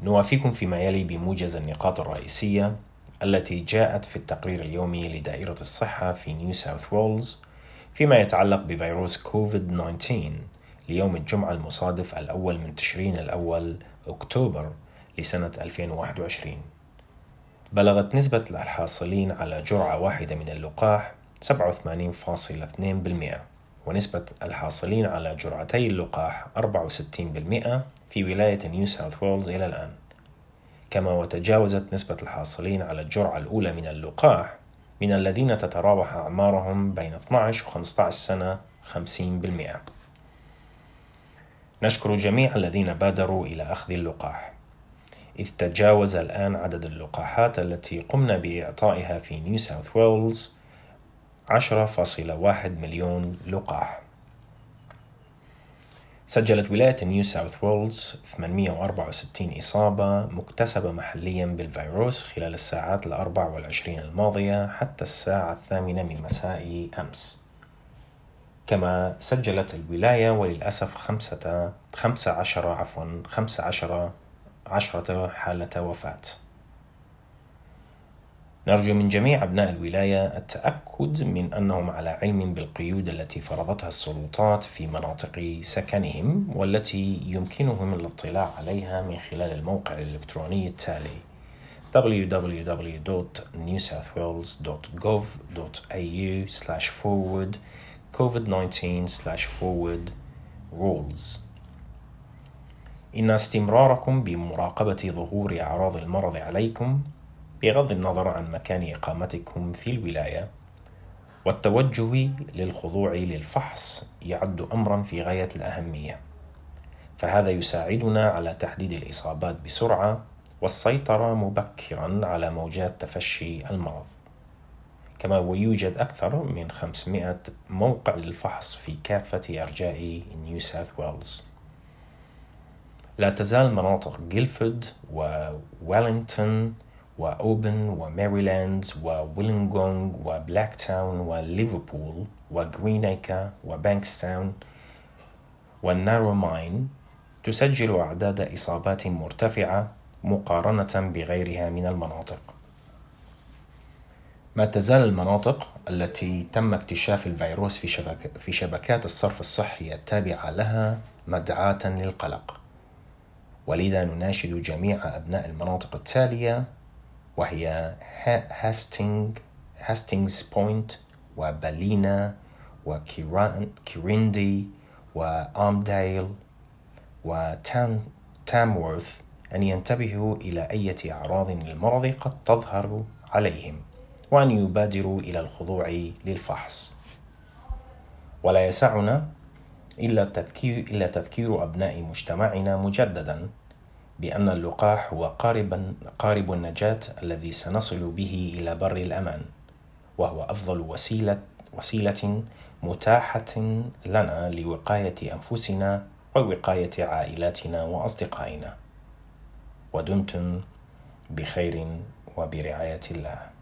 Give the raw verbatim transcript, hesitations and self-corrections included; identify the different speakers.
Speaker 1: نوافيكم فيما يلي بموجز النقاط الرئيسية التي جاءت في التقرير اليومي لدائرة الصحة في نيو ساوث ويلز فيما يتعلق بفيروس كوفيد تسعة عشر ليوم الجمعة المصادف الأول من تشرين الأول أكتوبر لسنة ألفين وواحد وعشرين. بلغت نسبة الحاصلين على جرعة واحدة من اللقاح سبعة وثمانين فاصلة اثنين بالمئة، ونسبة الحاصلين على جرعتي اللقاح أربعة وستين بالمئة في ولاية نيو ساوث ويلز إلى الآن. كما وتجاوزت نسبة الحاصلين على الجرعة الأولى من اللقاح من الذين تتراوح أعمارهم بين اثني عشر و خمسة عشر سنة خمسين بالمئة. نشكر جميع الذين بادروا إلى أخذ اللقاح، إذ تجاوز الآن عدد اللقاحات التي قمنا بإعطائها في نيو ساوث ويلز عشرة فاصلة واحد مليون لقاح. سجلت ولاية نيو ساوث ويلز ثمانمئة وأربعة وستين إصابة مكتسبة محليا بالفيروس خلال الساعات الأربع والعشرين الماضية حتى الساعة الثامنة من مساء أمس. كما سجلت الولاية وللأسف خمسة خمسة عشر عفوا خمسة عشر عشرة حالة وفاة. نرجو من جميع أبناء الولاية التأكد من أنهم على علم بالقيود التي فرضتها السلطات في مناطق سكنهم، والتي يمكنهم الاطلاع عليها من خلال الموقع الإلكتروني التالي دبليو دبليو دبليو دوت نيو ساوث ويلز دوت جوف دوت إيه يو سلاش فورورد كوفيد تسعة عشر سلاش فورورد رولز. إن استمراركم بمراقبة ظهور أعراض المرض عليكم بغض النظر عن مكان إقامتكم في الولاية والتوجه للخضوع للفحص يعد أمرا في غاية الأهمية، فهذا يساعدنا على تحديد الإصابات بسرعة والسيطرة مبكرا على موجات تفشي المرض. كما ويوجد أكثر من خمسمئة موقع للفحص في كافة أرجاء نيو ساوث ويلز. لا تزال مناطق جيلفورد وويلينغتون وأوبن وماريلاند وويلينغونغ وبلاك تاون وليفربول وغرينيكا وبانكستاون والناروماين تسجل أعداد إصابات مرتفعة مقارنة بغيرها من المناطق. ما تزال المناطق التي تم اكتشاف الفيروس في, شبك في شبكات الصرف الصحي التابعة لها مدعاة للقلق، ولذا نناشد جميع أبناء المناطق التالية وهي هاستينغ هاستينغز بوينت وبالينا وكيريندي وآمدايل وتامورث أن ينتبهوا إلى أي أعراض للمرض قد تظهر عليهم، وأن يبادروا إلى الخضوع للفحص. ولا يسعنا إلا تذكير, إلا تذكير أبناء مجتمعنا مجددا بأن اللقاح هو قارب, قارب النجاة الذي سنصل به إلى بر الأمان، وهو أفضل وسيلة, وسيلة متاحة لنا لوقاية أنفسنا ووقاية عائلاتنا وأصدقائنا. ودمتم بخير وبرعاية الله.